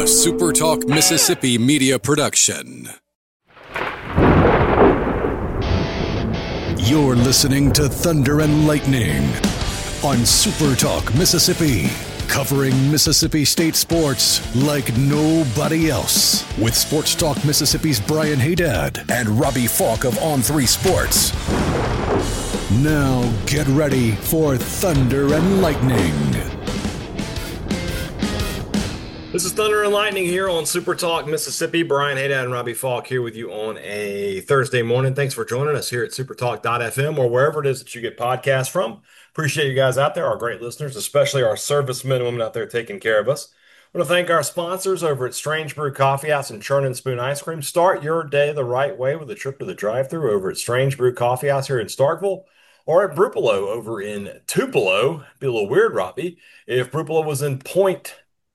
a SuperTalk Mississippi media production. You're listening to Thunder and Lightning on SuperTalk Mississippi, covering Mississippi State sports like nobody else. With Sports Talk Mississippi's Brian Haydad and Robbie Falk of On3 Sports. Now get ready for Thunder and Lightning. This is Thunder and Lightning here on Super Talk Mississippi. Brian Haydad and Robbie Falk here with you on a Thursday morning. Thanks for joining us here at supertalk.fm or wherever it is that you get podcasts from. Appreciate you guys out there, our great listeners, especially our servicemen and women out there taking care of us. I want to thank our sponsors over at Strange Brew Coffee House and Churn and Spoon Ice Cream. Start your day the right way with a trip to the drive-thru over at Strange Brew Coffee House here in Starkville or at Brupolo over in Tupelo. Be a little weird, Robbie, if Brupolo was in Point.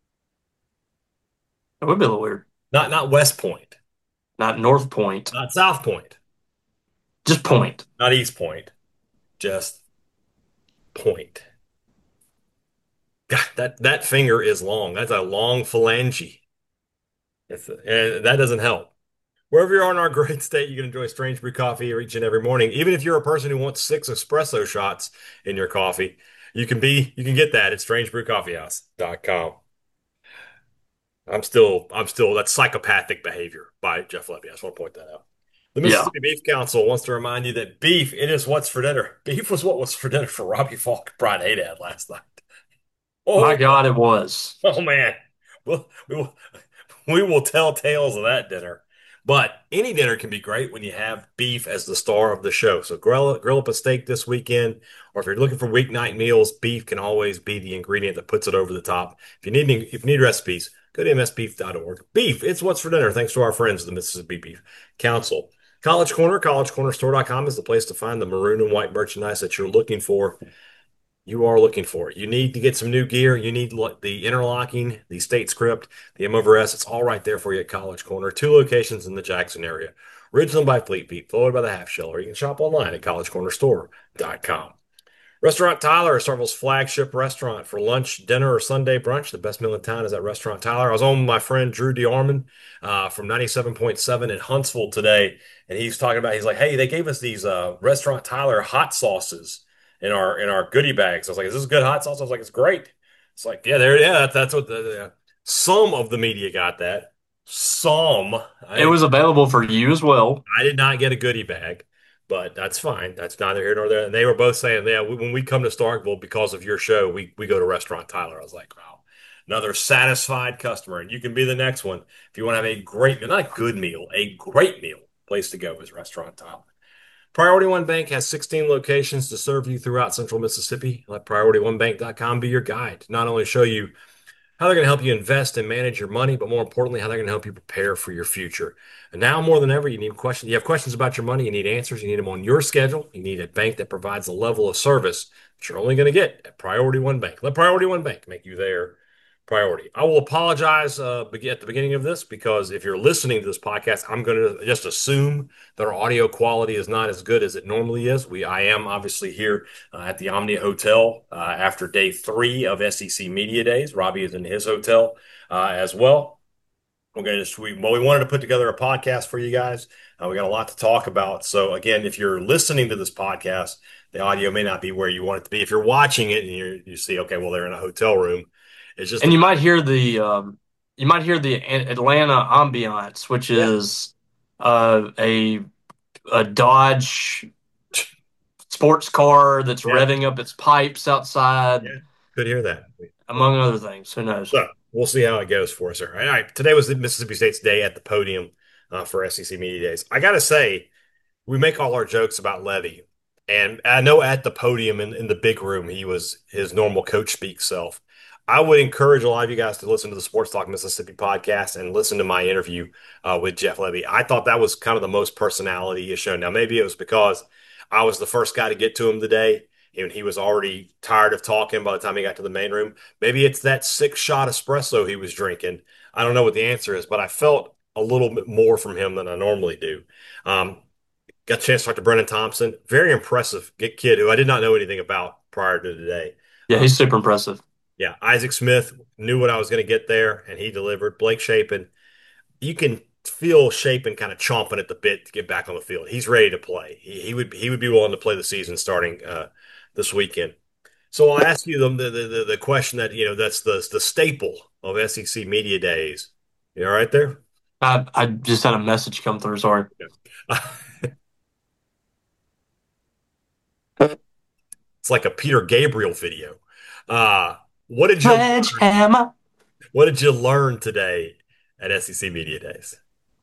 It would be a little weird. Not West Point. Not North Point. Not South Point. Just Point. Not East Point. Just Point. God, that finger is long. That's a long phalange. And that doesn't help. Wherever you are in our great state, you can enjoy Strange Brew coffee each and every morning. Even if you're a person who wants 6 espresso shots in your coffee, you can get that at strangebrewcoffeehouse.com. I'm still that's psychopathic behavior by Jeff Lebby. I just want to point that out. The Mississippi Beef Council wants to remind you that beef, it is what's for dinner. Beef was what was for dinner for Robbie Falk and Brian Haydad last night. Oh my God, it was. Oh man. We will tell tales of that dinner. But any dinner can be great when you have beef as the star of the show. So grill up a steak this weekend, or if you're looking for weeknight meals, beef can always be the ingredient that puts it over the top. If you need recipes, go to msbeef.org. Beef, it's what's for dinner, thanks to our friends, the Mississippi Beef Council. College Corner, collegecornerstore.com is the place to find the maroon and white merchandise that you're looking for. You are looking for it. You need to get some new gear. You need the interlocking, the state script, the M over S. It's all right there for you at College Corner. 2 locations in the Jackson area. Ridgeland by Fleet Feet, Floyd by the Half Shell, or you can shop online at collegecornerstore.com. Restaurant Tyler is Starkville's flagship restaurant for lunch, dinner, or Sunday brunch. The best meal in town is at Restaurant Tyler. I was on with my friend Drew DeArmond from 97.7 in Huntsville today, and he's like, hey, they gave us these Restaurant Tyler hot sauces in our goodie bags. I was like, is this good hot sauce? I was like, it's great. It's like, that's what some of the media got that. It was available for you as well. I did not get a goodie bag, but that's fine. That's neither here nor there. And they were both saying, yeah, when we come to Starkville because of your show, we go to Restaurant Tyler. I was like, wow, another satisfied customer. And you can be the next one. If you want to have a great, not a good meal, a great meal, place to go is Restaurant Tyler. Priority One Bank has 16 locations to serve you throughout Central Mississippi. Let PriorityOneBank.com be your guide to not only show you how they're going to help you invest and manage your money, but more importantly, how they're going to help you prepare for your future. And now more than ever, you have questions about your money, you need answers, you need them on your schedule. You need a bank that provides a level of service that you're only going to get at Priority One Bank. Let Priority One Bank make you their priority. I will apologize at the beginning of this because if you're listening to this podcast, I'm going to just assume that our audio quality is not as good as it normally is. I am obviously here at the Omnia Hotel after day 3 of SEC Media Days. Robbie is in his hotel as well. We wanted to put together a podcast for you guys. We got a lot to talk about. So again, if you're listening to this podcast, the audio may not be where you want it to be. If you're watching it and you see, okay, well, they're in a hotel room. It's just you might hear the Atlanta ambiance, which is a Dodge sports car that's revving up its pipes outside. Yeah, could hear that. Among other things. Who knows? So we'll see how it goes for us. All right. Today was the Mississippi State's day at the podium for SEC Media Days. I got to say, we make all our jokes about Levy. And I know at the podium in the big room, he was his normal coach speak self. I would encourage a lot of you guys to listen to the Sports Talk Mississippi podcast and listen to my interview with Jeff Lebby. I thought that was kind of the most personality show. Now, maybe it was because I was the first guy to get to him today, and he was already tired of talking by the time he got to the main room. Maybe it's that 6-shot espresso he was drinking. I don't know what the answer is, but I felt a little bit more from him than I normally do. Got a chance to talk to Brennan Thompson. Very impressive kid who I did not know anything about prior to today. Yeah, he's super impressive. Yeah, Isaac Smith knew what I was going to get there, and he delivered. Blake Shapen, you can feel Shapen kind of chomping at the bit to get back on the field. He's ready to play. He would be willing to play the season starting this weekend. So I'll ask you the question that that's the staple of SEC media days. You all right there? I just had a message come through. Sorry. Yeah. It's like a Peter Gabriel video. Uh, what did you Sledgehammer. what did you learn today at SEC media days?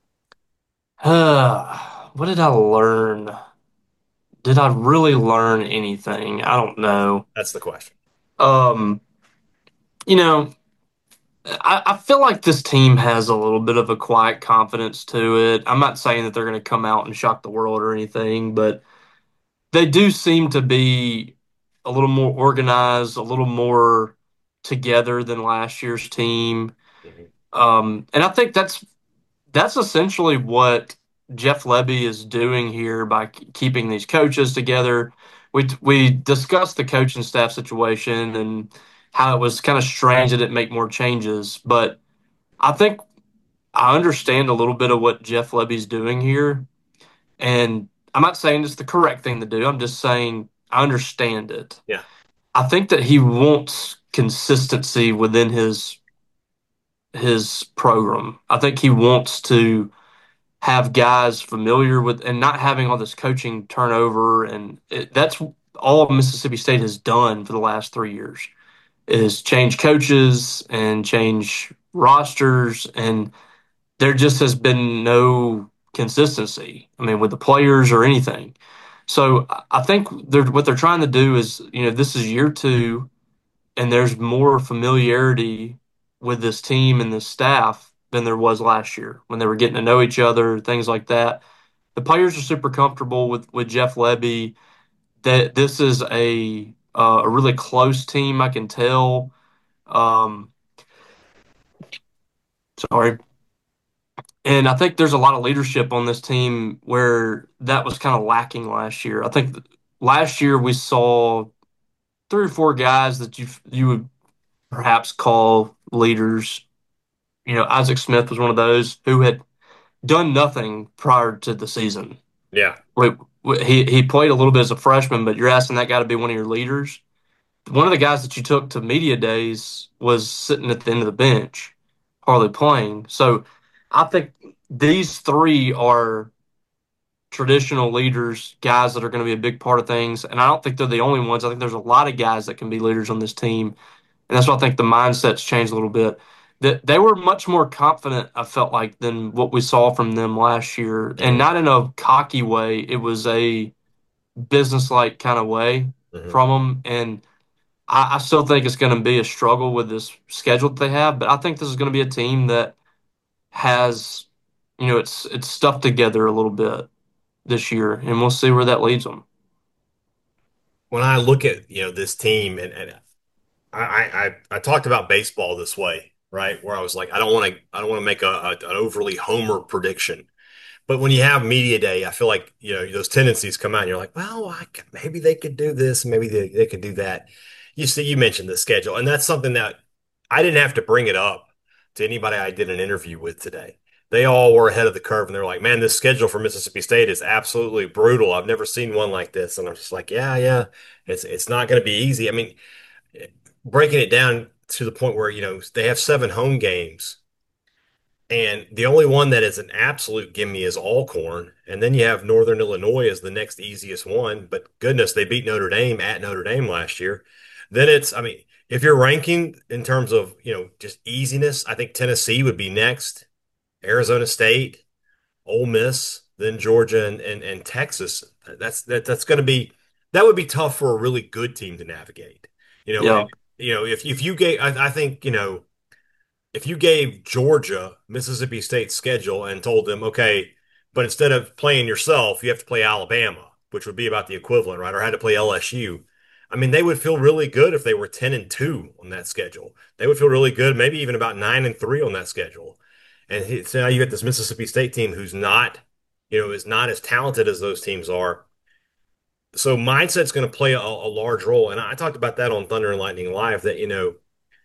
What did I learn? Did I really learn anything? I don't know. That's the question. Um, you know, I feel like this team has a little bit of a quiet confidence to it. I'm not saying that they're going to come out and shock the world or anything, but they do seem to be a little more organized, a little more together than last year's team. Mhm. And I think that's essentially what Jeff Lebby is doing here by keeping these coaches together. We discussed the coaching staff situation and how it was kind of strange that it didn't make more changes, but I think I understand a little bit of what Jeff Lebby's doing here, and I'm not saying it's the correct thing to do. I'm just saying I understand it. Yeah. I think that he wants consistency within his program. I think he wants to have guys familiar with and not having all this coaching turnover, and that's all Mississippi State has done for the last 3 years is change coaches and change rosters, and there just has been no consistency. I mean, with the players or anything. So I think what they're trying to do is, this is year two, and there's more familiarity with this team and this staff than there was last year when they were getting to know each other, things like that. The players are super comfortable with Jeff Lebby. That this is a really close team, I can tell. Um, sorry. And I think there's a lot of leadership on this team where that was kind of lacking last year. I think last year we saw three or four guys that you would perhaps call leaders. Isaac Smith was one of those who had done nothing prior to the season. Yeah. He played a little bit as a freshman, but you're asking that guy to be one of your leaders. One of the guys that you took to media days was sitting at the end of the bench, hardly playing. So I think these three are traditional leaders, guys that are going to be a big part of things. And I don't think they're the only ones. I think there's a lot of guys that can be leaders on this team. And that's why I think the mindset's changed a little bit. That they were much more confident, I felt like, than what we saw from them last year. And Mhm. not in a cocky way. It was a business-like kind of way Mhm. from them. And I still think it's going to be a struggle with this schedule that they have. But I think this is going to be a team that has, it's stuff together a little bit this year, and we'll see where that leads them. When I look at this team, and I talked about baseball this way, right? Where I was like, I don't want to make an overly homer prediction. But when you have media day, I feel like those tendencies come out. And you're like, well, maybe they could do this, maybe they could do that. You mentioned the schedule, and that's something that I didn't have to bring it up to anybody I did an interview with today. They all were ahead of the curve, and they're like, "Man, this schedule for Mississippi State is absolutely brutal. I've never seen one like this." And I'm just like, "Yeah, yeah, it's not going to be easy." I mean, breaking it down to the point where they have 7 home games. And the only one that is an absolute gimme is Alcorn. And then you have Northern Illinois as the next easiest one. But goodness, they beat Notre Dame at Notre Dame last year. Then I mean, if you're ranking in terms of, just easiness, I think Tennessee would be next, Arizona State, Ole Miss, then Georgia and Texas. That's going to be, that would be tough for a really good team to navigate. And, Yeah, if you gave, I think, if you gave Georgia Mississippi State's schedule and told them, okay, but instead of playing yourself, you have to play Alabama, which would be about the equivalent, right? Or had to play LSU. I mean, they would feel really good if they were 10-2 on that schedule. They would feel really good, maybe even about 9-3 on that schedule. And so now you get this Mississippi State team who's not, is not as talented as those teams are. So mindset's going to play a large role. And I talked about that on Thunder and Lightning Live that,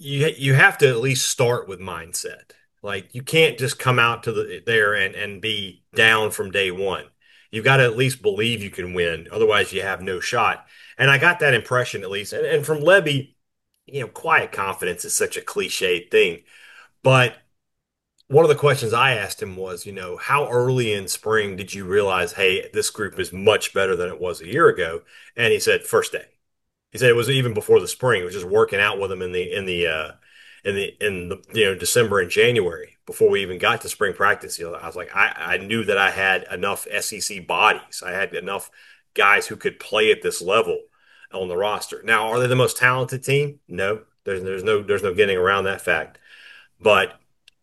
you have to at least start with mindset. Like you can't just come out to there and be down from day one. You've got to at least believe you can win. Otherwise, you have no shot. And I got that impression at least. And from Levy, quiet confidence is such a cliched thing. But one of the questions I asked him was, how early in spring did you realize, hey, this group is much better than it was a year ago? And he said, first day. He said it was even before the spring. It was just working out with him in the December and January before we even got to spring practice. I was like, I knew that I had enough SEC bodies. I had enough guys who could play at this level on the roster. Now, are they the most talented team? No, there's no getting around that fact. But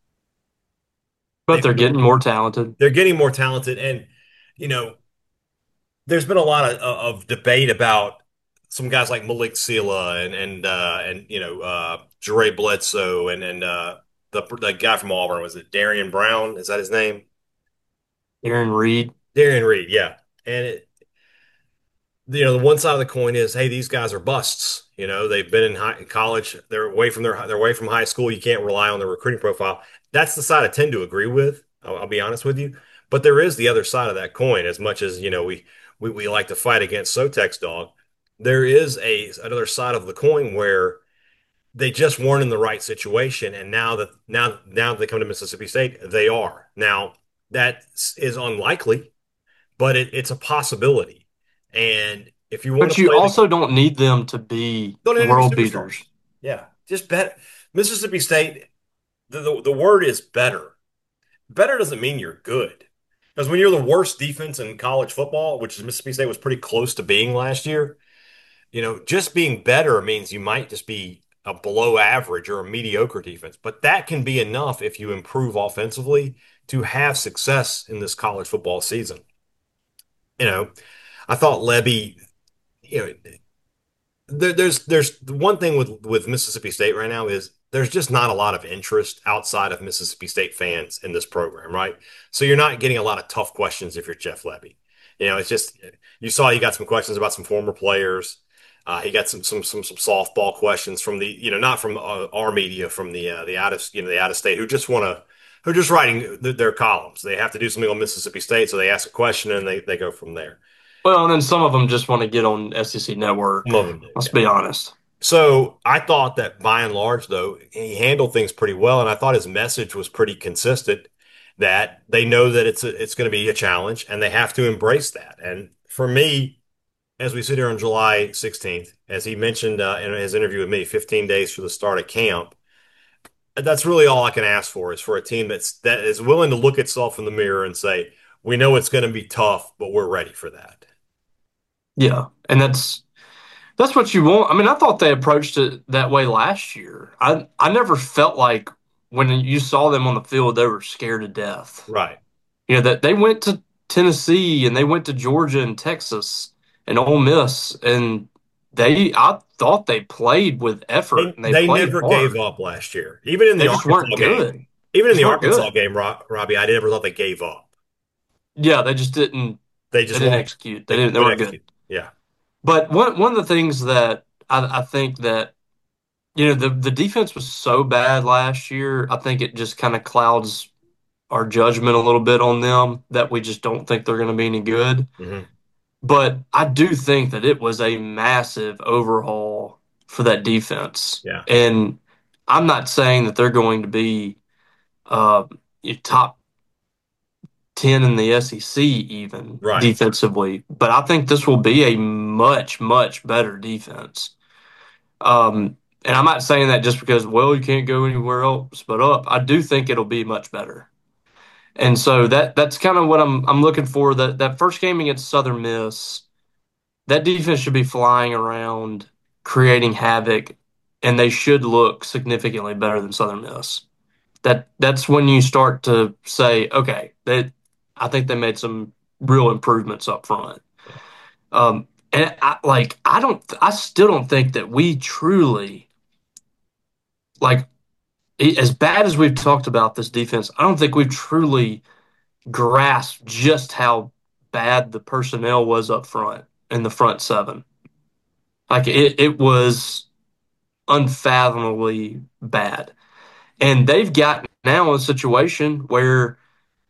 But they they're getting more talented. they're getting more talented, and you know there's been a lot of debate about some guys like Malik Sela and Jere Bledsoe and the guy from Auburn, was it Darian Brown? Is that his name? Aaron Reed. Darian Reed, yeah. And the one side of the coin is, hey, these guys are busts. They've been in college. They're away from high school. You can't rely on their recruiting profile. That's the side I tend to agree with. I'll be honest with you. But there is the other side of that coin. As much as we like to fight against Sotek's dog, there is another side of the coin where they just weren't in the right situation, and now that they come to Mississippi State, they are. Now that is unlikely, but it's a possibility. And if you want But to you play also don't need them to be don't need to be world superstars. beaters. Yeah, just bet Mississippi State. The word is better. Better doesn't mean you're good. Because when you're the worst defense in college football, which is Mississippi State was pretty close to being last year, just being better means you might just be a below average or a mediocre defense. But that can be enough if you improve offensively to have success in this college football season. You know, I thought Levy, you know, there's the one thing with Mississippi State right now is there's just not a lot of interest outside of Mississippi State fans in this program, right? So you're not getting a lot of tough questions if you're Jeff Levy. It's just you saw he got some questions about some former players. He got some softball questions from not from our media, from the out of state, who just writing their columns. They have to do something on Mississippi State, so they ask a question and they go from there. Well, and then some of them just want to get on SEC Network. Some of them do, Let's yeah. be honest. So I thought that by and large, though, he handled things pretty well, and I thought his message was pretty consistent. That they know that it's going to be a challenge, and they have to embrace that. And for me, as we sit here on July 16th, as he mentioned in his interview with me, 15 days for the start of camp, that's really all I can ask for is for a team that is willing to look itself in the mirror and say, we know it's going to be tough, but we're ready for that. Yeah, and that's what you want. I mean, I thought they approached it that way last year. I never felt like when you saw them on the field, they were scared to death. Right. That they went to Tennessee and they went to Georgia and Texas and Ole Miss, and I thought they played with effort and they They played never hard. gave up last year. Even in They the just Arkansas weren't game. good. Even in Just the weren't Arkansas good. game, Robbie, I never thought they gave up. Yeah, they just didn't. They They just didn't lost. execute. They They didn't. They couldn't weren't good. execute. Yeah. But one of the things that I think that the defense was so bad last year. I think it just kind of clouds our judgment a little bit on them that we just don't think they're going to be any good. Hmm. But I do think that it was a massive overhaul for that defense. Yeah. And I'm not saying that they're going to be uh, top 10 in the SEC even Right. defensively, but I think this will be a much, much better defense. And I'm not saying that just because, well, you can't go anywhere else but up. I do think it'll be much better. And so that's kind of what I'm looking for. That first game against Southern Miss, that defense should be flying around, creating havoc, and they should look significantly better than Southern Miss. That's when you start to say, okay, I think they made some real improvements up front. And I still don't think that we truly like as bad as we've talked about this defense. I don't think we've truly grasped just how bad the personnel was up front in the front seven. Like it was unfathomably bad. And they've got now a situation where,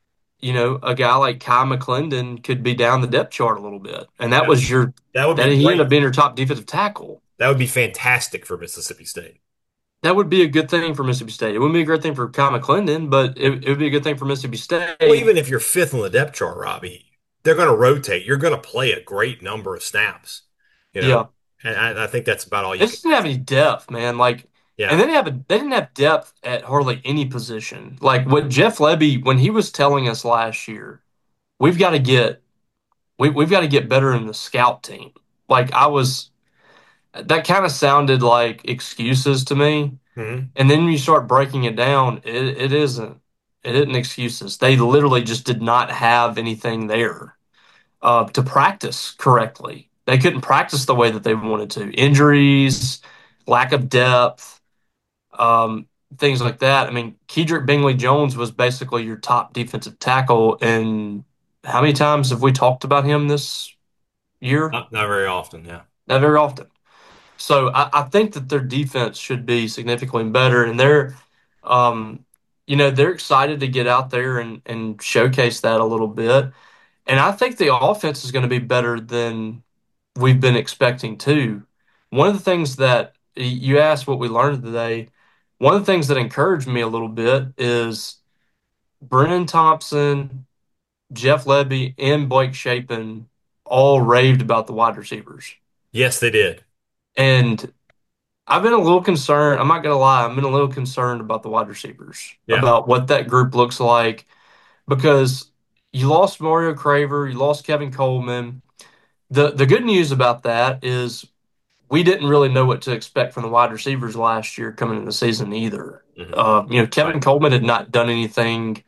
a guy like Kai McClendon could be down the depth chart a little bit. And That, that would be he ended up great. being your top defensive tackle. That would be fantastic for Mississippi State. That would be a good thing for Mississippi State. It wouldn't be a great thing for Kai McClendon, but it would be a good thing for Mississippi Well, State. even if you're fifth on the depth chart, Robbie, they're going to rotate. You're going to play a great number of snaps, you know, Yeah. and I think that's about all They you can just didn't have ask. any depth, man. And Yeah. they didn't have depth at hardly any position. Like what Jeff Lebby, when he was telling us last year, we've got to get we've got to get better in the scout team. Like I was that kind of sounded like excuses to me. Hmm. And then when you start breaking it down, it isn't. It isn't excuses. They literally just did not have anything there to practice correctly. They couldn't practice the way that they wanted to. Injuries, lack of depth, um, things like that. I mean, Kedrick Bingley Jones was basically your top defensive tackle. And how many times have we talked about him this year? Not very often. Yeah. Not very often. So I think that their defense should be significantly better, and um, they're excited to get out there and showcase that a little bit. And I think the offense is going to be better than we've been expecting too. One of the things that you asked what we learned today, one of the things that encouraged me a little bit is Brennan Thompson, Jeff Lebby, and Blake Shapen all raved about the wide receivers. Yes, they did. And I've been a little concerned. I'm not gonna lie. I've been a little concerned about the wide receivers, Yeah. about what that group looks like, because you lost Mario Craver, you lost Kevin Coleman. The good news about that is we didn't really know what to expect from the wide receivers last year coming into the season either. Hmm. Right. Kevin Coleman had not done anything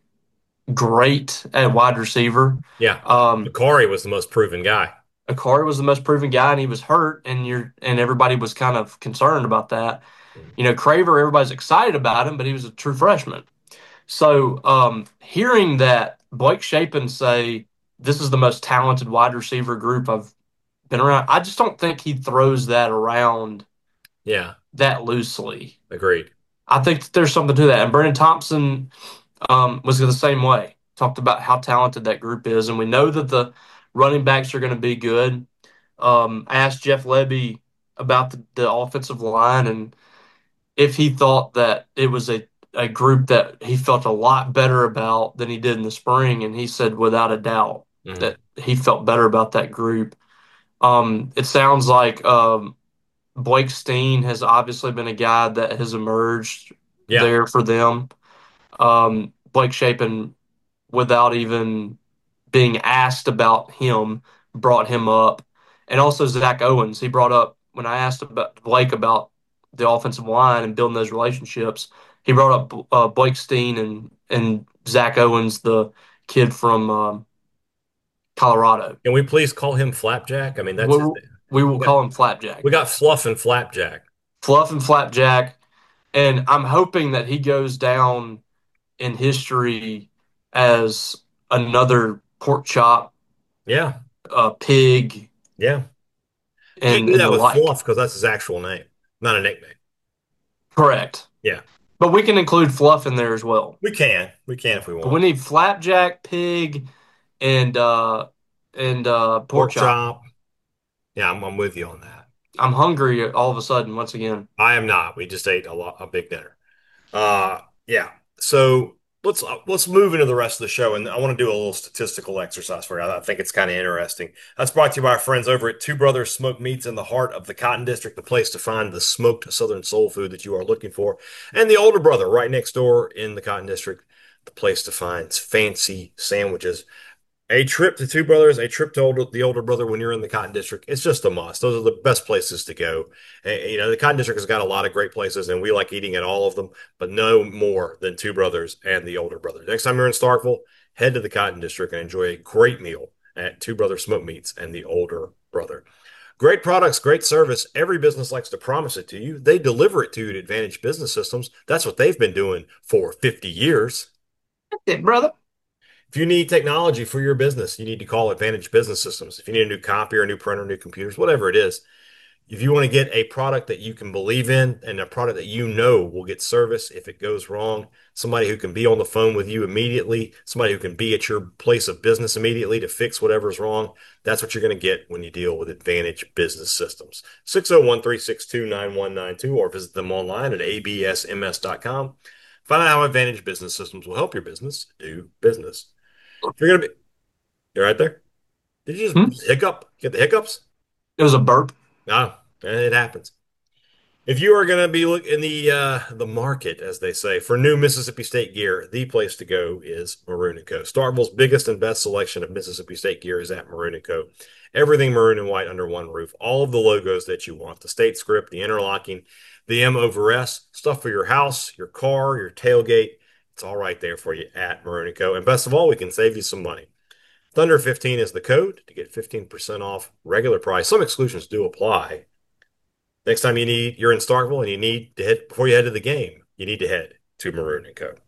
great at wide receiver. Yeah. Um, Bakari was the most proven guy. Akari was the most proven guy, and he was hurt, and everybody was kind of concerned about that. Craver, everybody's excited about him, but he was a true freshman. So, hearing that Blake Shapen say this is the most talented wide receiver group I've been around, I just don't think he throws that around Yeah. that loosely. Agreed. I think that there's something to that. And Brennan Thompson was the same way. Talked about how talented that group is, and we know that the running backs are going to be good. I asked Jeff Lebby about the offensive line and if he thought that it was a group that he felt a lot better about than he did in the spring, and he said without a doubt Hmm. that he felt better about that group. It sounds like Blake Steen has obviously been a guy that has emerged Yeah. there for them. Blake Shapen, without even being asked about him, brought him up. And also Zach Owens, he brought up when I asked about Blake about the offensive line and building those relationships. He brought up Blake Steen and Zach Owens, the kid from Colorado. Can we please call him Flapjack? I mean, that's We, his name. we We will got call him Flapjack. we got Fluff and Flapjack. Fluff and Flapjack. And I'm hoping that he goes down in history as another pork chop, Yeah. pig, Yeah. Can't do and that the with like. Fluff because that's his actual name, not a nickname. Correct. Yeah. But we can include fluff in there as well. We can. We can if we But we want. need flapjack, pig, and pork Pork chop. chop. Yeah, I'm with you on that. I'm hungry all of a sudden once again. I am not. We just ate a big dinner. Yeah. So let's move into the rest of the show, and I want to do a little statistical exercise for you. I think it's kind of interesting. That's brought to you by our friends over at Two Brothers Smoked Meats in the heart of the Cotton District, the place to find the smoked Southern soul food that you are looking for, and the Older Brother right next door in the Cotton District, the place to find fancy sandwiches. A trip to Two Brothers, a trip to the older brother when you're in the Cotton District, it's just a must. Those are the best places to go. The Cotton District has got a lot of great places, and we like eating at all of them, but no more than Two Brothers and the older brother. Next time you're in Starkville, head to the Cotton District and enjoy a great meal at Two Brothers Smoke Meats and the older brother. Great products, great service. Every business likes to promise it to you. They deliver it to you at Advantage Business Systems. That's what they've been doing for 50 years. That's it, brother. If you need technology for your business, you need to call Advantage Business Systems. If you need a new copier, a new printer, new computers, whatever it is, If you want to get a product that you can believe in and a product that you know will get service if it goes wrong, somebody who can be on the phone with you immediately, somebody who can be at your place of business immediately to fix whatever's wrong, that's what you're going to get when you deal with Advantage Business Systems. 601-362-9192 or visit them online at absms.com. Find out how Advantage Business Systems will help your business do business. If you're going to be, you're right there. Did you Hmm? just hiccup? Get the hiccups? It was a burp. No, it happens. If you are going to be in the market, as they say, for new Mississippi State gear, the place to go is Maroon & Co. Starkville's biggest and best selection of Mississippi State gear is at Maroon & Co. Everything maroon and white under one roof. All of the logos that you want, the state script, the interlocking, the M over S, stuff for your house, your car, your tailgate. It's all right there for you at Maroon & Co. And best of all, we can save you some money. Thunder 15 is the code to get 15% off regular price. Some exclusions do apply. Next time you're in Starkville and you need to head before you head to the game, you need to head to Maroon & Co.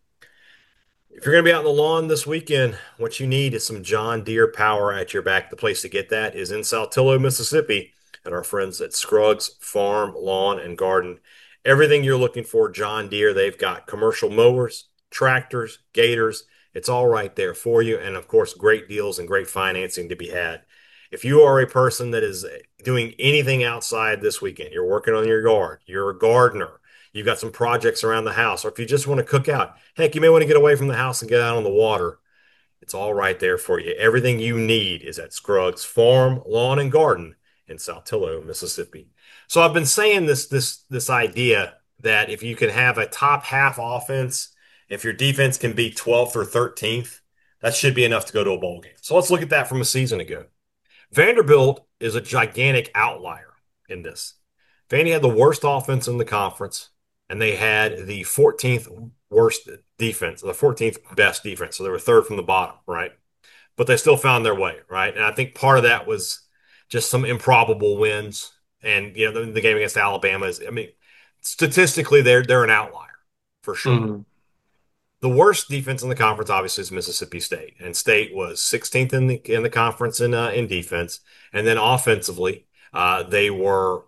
If you're going to be out on the lawn this weekend, what you need is some John Deere power at your back. The place to get that is in Saltillo, Mississippi, at our friends at Scruggs Farm, Lawn, and Garden. Everything you're looking for, John Deere, they've got commercial mowers, tractors, gators. It's all right there for you. And of course, great deals and great financing to be had. If you are a person that is doing anything outside this weekend, you're working on your yard, you're a gardener, you've got some projects around the house, or if you just want to cook out, heck, you may want to get away from the house and get out on the water. It's all right there for you. Everything you need is at Scruggs Farm, Lawn, and Garden in Saltillo, Mississippi. So I've been saying this idea that if you can have a top half offense, if your defense can be 12th or 13th, that should be enough to go to a bowl game. So let's look at that from a season ago. Vanderbilt is a gigantic outlier in this. Vandy had the worst offense in the conference, and they had the 14th worst defense, the 14th best defense. So they were third from the bottom, right? But they still found their way, right? And I think part of that was just some improbable wins. And the game against Alabama is, I mean, statistically, they're an outlier for sure. Mhm. The worst defense in the conference, obviously, is Mississippi State, and State was 16th in the conference in defense, and then offensively, they were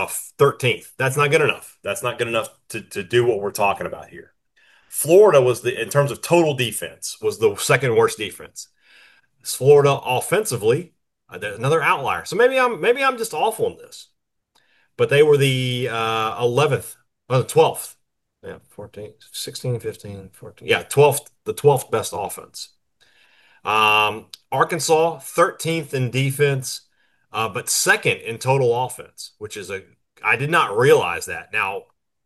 13th. That's not good enough. That's not good enough to do what we're talking about here. Florida was in terms of total defense, was the second worst defense. Florida offensively, another outlier. So maybe I'm just awful in this, but they were the 11th, the 12th. Yeah, 14, 16, 15, 14. Yeah, 12th, the 12th best offense. Arkansas, 13th in defense, but second in total offense, which is I did not realize that. Now,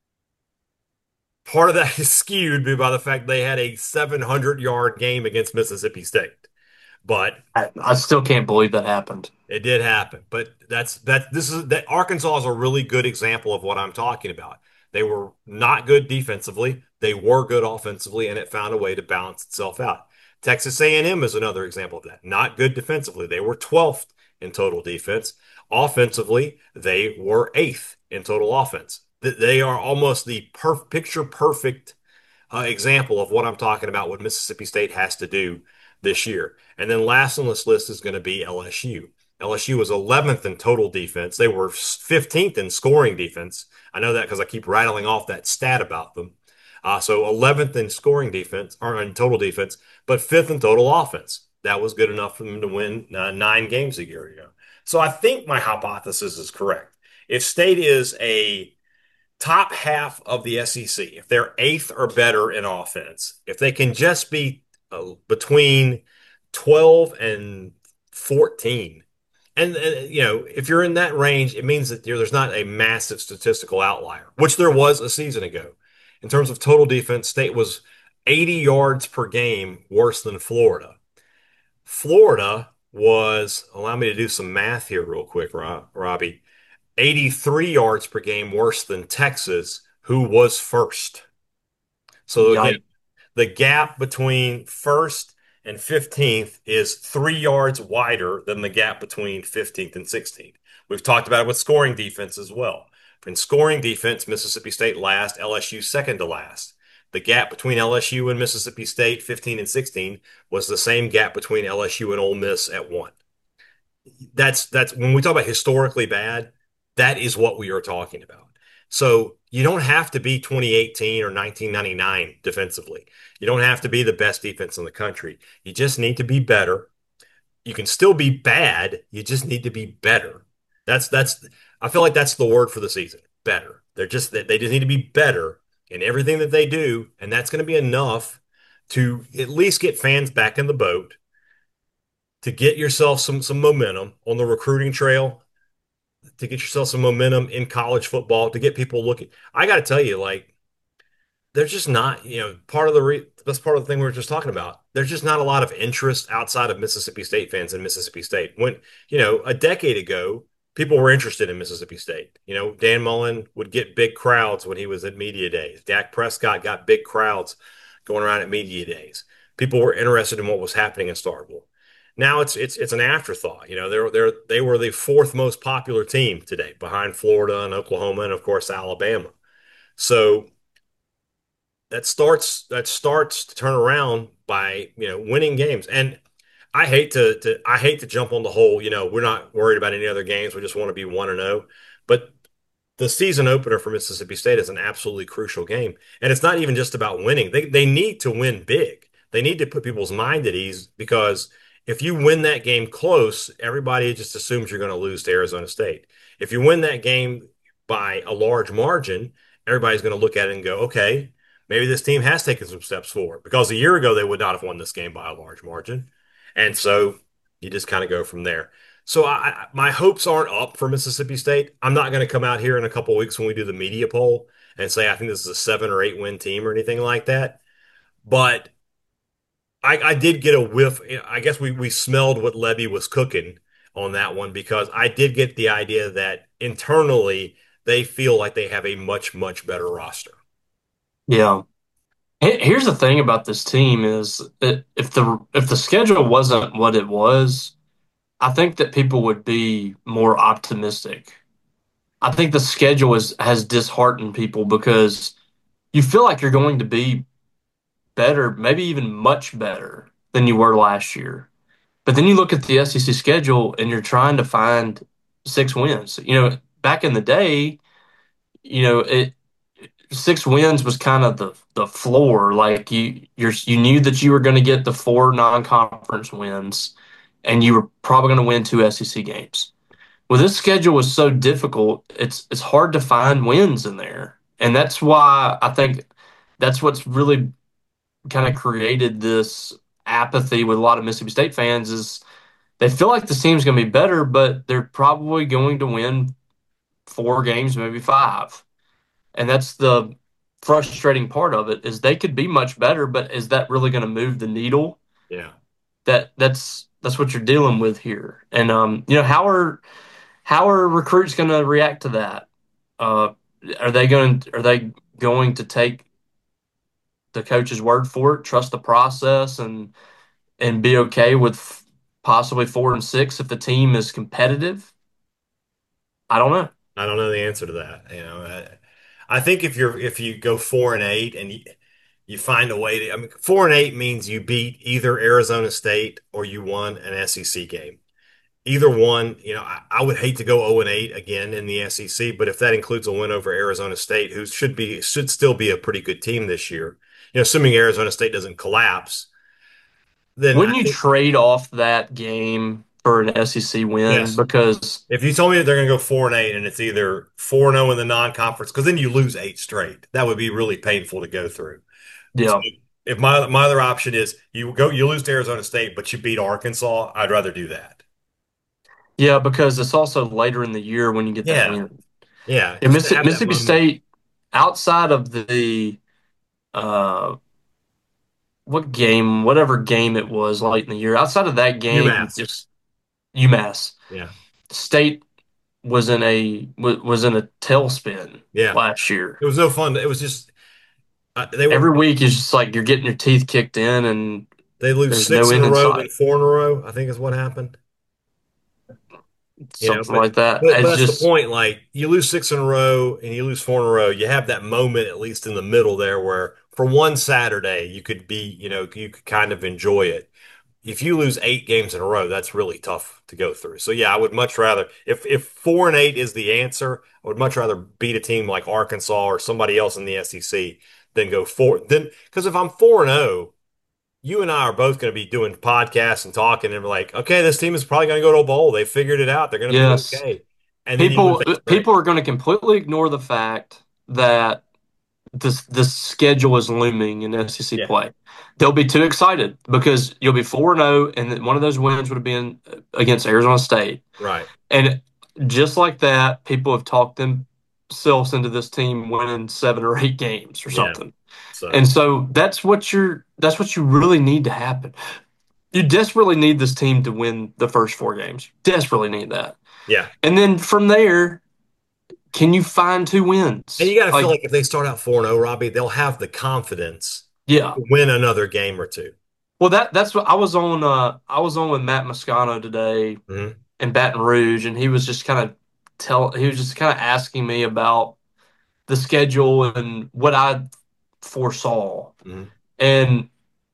part of that is skewed by the fact they had a 700-yard game against Mississippi State. But I still can't believe that happened. it did happen, but that Arkansas is a really good example of what I'm talking about. They were not good defensively, they were good offensively, and it found a way to balance itself out. Texas A&M is another example of that. Not good defensively, they were 12th in total defense. Offensively, they were 8th in total offense. They are almost the picture perfect example of what I'm talking about, what Mississippi State has to do this year. And then last on this list is going to be LSU. LSU was 11th in total defense. They were 15th in scoring defense. I know that because I keep rattling off that stat about them. So 11th in scoring defense, or in total defense, but 5th in total offense. That was good enough for them to win 9 games a year ago. So I think my hypothesis is correct. If State is a top half of the SEC, if they're 8th or better in offense, if they can just be between 12 and 14, and if you're in that range, it means that there's not a massive statistical outlier, which there was a season ago. In terms of total defense, State was 80 yards per game worse than Florida. Florida was, allow me to do some math here real quick, Robbie, 83 yards per game worse than Texas, who was first. So again, Yikes. the gap between first and 15th is 3 yards wider than the gap between 15th and 16th. We've talked about it with scoring defense as well. In scoring defense, Mississippi State last, LSU second to last. The gap between LSU and Mississippi State, 15 and 16, was the same gap between LSU and Ole Miss at 1. That's when we talk about historically bad. that is what we are talking about. So you don't have to be 2018 or 1999 defensively. You don't have to be the best defense in the country. You just need to be better. You can still be bad. You just need to be better. That's I feel like that's the word for the season. Better. They just need to be better in everything that they do, and that's going to be enough to at least get fans back in the boat, to get yourself some momentum on the recruiting trail, to get yourself some momentum in college football, to get people looking. I got to tell you, like, there's just not, part of that's part of the thing we were just talking about. There's just not a lot of interest outside of Mississippi State fans in Mississippi State. When, a decade ago, people were interested in Mississippi State. Dan Mullen would get big crowds when he was at media days. Dak Prescott got big crowds going around at media days. People were interested in what was happening in Starkville. Now it's an afterthought. They were the fourth most popular team today, behind Florida and Oklahoma and of course Alabama. So that starts to turn around by winning games. And I hate to jump on the whole, we're not worried about any other games. We just want to be 1-0. But the season opener for Mississippi State is an absolutely crucial game. And it's not even just about winning. They need to win big. They need to put people's mind at ease, because if you win that game close, everybody just assumes you're going to lose to Arizona State. If you win that game by a large margin, everybody's going to look at it and go, okay, maybe this team has taken some steps forward, because a year ago they would not have won this game by a large margin. And so you just kind of go from there. So my hopes aren't up for Mississippi State. I'm not going to come out here in a couple of weeks when we do the media poll and say I think this is a 7 or 8 win team or anything like that. But I did get a whiff. I guess we smelled what Levy was cooking on that one, because I did get the idea that internally they feel like they have a much, much better roster. Yeah. Here's the thing about this team is that if the schedule wasn't what it was, I think that people would be more optimistic. I think the schedule has disheartened people because you feel like you're going to be better, maybe even much better than you were last year. But then you look at the SEC schedule and you're trying to find 6 wins. Back in the day, it 6 wins was kind of the floor. Like you knew that you were going to get the 4 non-conference wins, and you were probably going to win 2 SEC games. Well, this schedule was so difficult, it's hard to find wins in there. And that's why I think that's what's really kind of created this apathy with a lot of Mississippi State fans is they feel like the team's going to be better, but they're probably going to win 4 games, maybe 5. And that's the frustrating part of it is they could be much better, but is that really going to move the needle? Yeah. That's what you're dealing with here. And how are recruits going to react to that? Uh, are they going to take the coach's word for it, trust the process, and be okay with possibly 4-6 if the team is competitive? I don't know. I don't know the answer to that. I think if you go 4-8 and you find a way to, I mean, 4-8 means you beat either Arizona State or you won an SEC game. Either one, I would hate to go 0-8 again in the SEC, but if that includes a win over Arizona State, who should still be a pretty good team this year, assuming Arizona State doesn't collapse, then I Wouldn't you think, trade off that game for an SEC win? yes. Because, If you told me that they're going to go 4-8 and it's either 4-0 in the non-conference, because then you lose 8 straight, that would be really painful to go through. So yeah, if my other option is you lose to Arizona State, but you beat Arkansas, I'd rather do that. yeah, because it's also later in the year when you get that Yeah, win. yeah, And just to have that Mississippi moment. State, outside of the uh, whatever game it was late in the year, outside of that game, UMass. just UMass Yeah, State was in a tailspin yeah. last year. It was no fun. It was just they were Every week is just like you're getting your teeth kicked in, and they lose there's no six in end a in row, then sight. 4 in a row, I think is what happened. Something But like that. but It's that's the just point. Like, you lose six in a row and you lose 4 in a row, you have that moment at least in the middle there where for one Saturday you could kind of enjoy it. if you lose 8 games in a row, that's really tough to go through. So yeah, I would much rather if 4-8 is the answer, I would much rather beat a team like Arkansas or somebody else in the SEC than go four. Then because if I'm 4-0, you and I are both going to be doing podcasts and talking, and we're like, okay, this team is probably going to go to a bowl. They figured it out. They're going to be Yes. okay. And then you lose People 8 straight. people are going to completely ignore the fact that this schedule is looming in SEC Yeah, play. They'll be too excited because you'll be 4-0, and then one of those wins would have been against Arizona State. right. And just like that, people have talked themselves into this team winning 7 or 8 games or Yeah. something. So And so that's what you really need to happen. You desperately need this team to win the first 4 games. Desperately need that. yeah. And then from there, can you find two And you wins? got to feel Like, like if they start out 4-0, Robbie, they'll have the confidence yeah. to win another game or two. Well, that's what I was on. I was on with Matt Moscano today Hmm. in Baton Rouge, and he was just kind of he was just kind of asking me about the schedule and what I foresaw. Hmm. And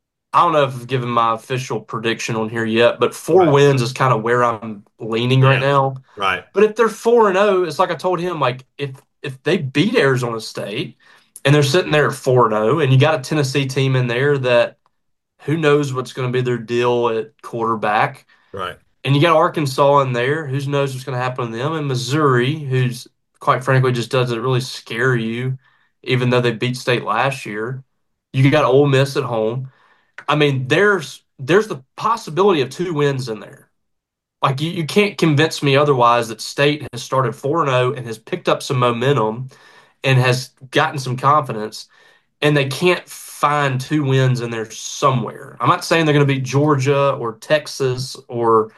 I don't know if I've given my official prediction on here yet, but four Right. wins is kind of where I'm leaning right Yeah. now. Right. But if they're 4-0, it's like I told him, like if they beat Arizona State and they're sitting there at 4-0, and you got a Tennessee team in there that who knows what's going to be their deal at quarterback, Right. and you got Arkansas in there, who knows what's going to happen to them, and Missouri, who's quite frankly just doesn't really scare you, even though they beat State last year. You got Ole Miss at home. I mean, there's the possibility of two wins in there. Like you can't convince me otherwise that State has started 4-0 and has picked up some momentum and has gotten some confidence, and they can't find two wins in there somewhere. I'm not saying they're going to beat Georgia or Texas or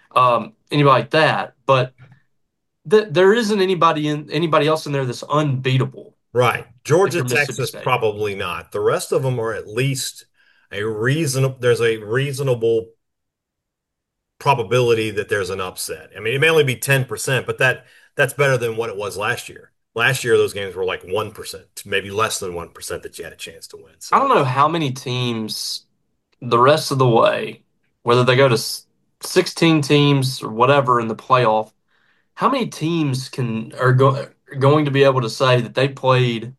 anybody like that, but there isn't anybody else in there that's unbeatable Right. if Georgia, you're Mississippi Texas, State. probably not. The rest of them are at least there's a reasonable probability that there's an upset. I mean, it may only be 10%, but that's better than what it was last year. Last year, those games were like 1%, maybe less than 1% that you had a chance to win. I don't So, know how many teams the rest of the way, whether they go to 16 teams or whatever in the playoff, how many teams are going to be able to say that they played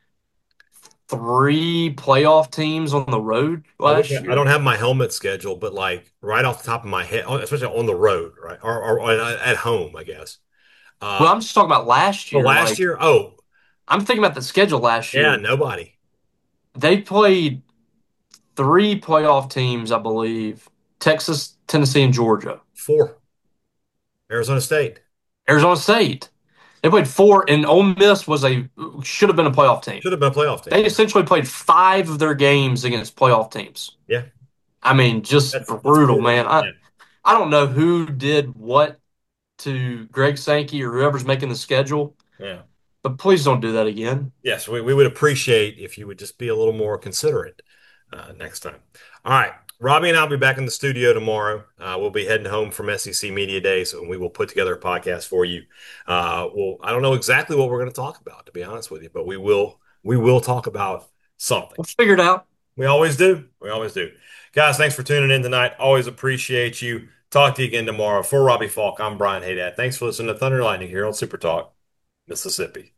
three playoff teams on the road last I year? don't have my helmet schedule, but like right off the top of my head, especially on the road, right? Or at home, I guess. Uh, Well, I'm just talking about last but year. last Like year, oh, I'm thinking about the schedule last yeah, year. nobody. They played three playoff teams, I believe: Texas, Tennessee, and Georgia. 4, Arizona State. Arizona State. They played four, and Ole Miss should have been a playoff team. Should have been a playoff team. They essentially played five of their games against playoff teams. Yeah, I mean, just that's brutal, brutal. man. Yeah, I don't know who did what to Greg Sankey or whoever's making the schedule, yeah. but please don't do that again. Yes, we would appreciate if you would just be a little more considerate next time. All right. Robbie and I'll be back in the studio tomorrow. We'll be heading home from SEC Media Days, and we will put together a podcast for you. I don't know exactly what we're going to talk about, to be honest with you, but we will talk about something. We'll figure it out. We always do. We always do. Guys, thanks for tuning in tonight. Always appreciate you. Talk to you again tomorrow. For Robbie Falk, I'm Brian Haydad. Thanks for listening to Thunder and Lightning here on Super Talk, Mississippi.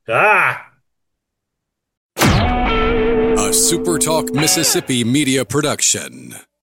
A SuperTalk Mississippi media production.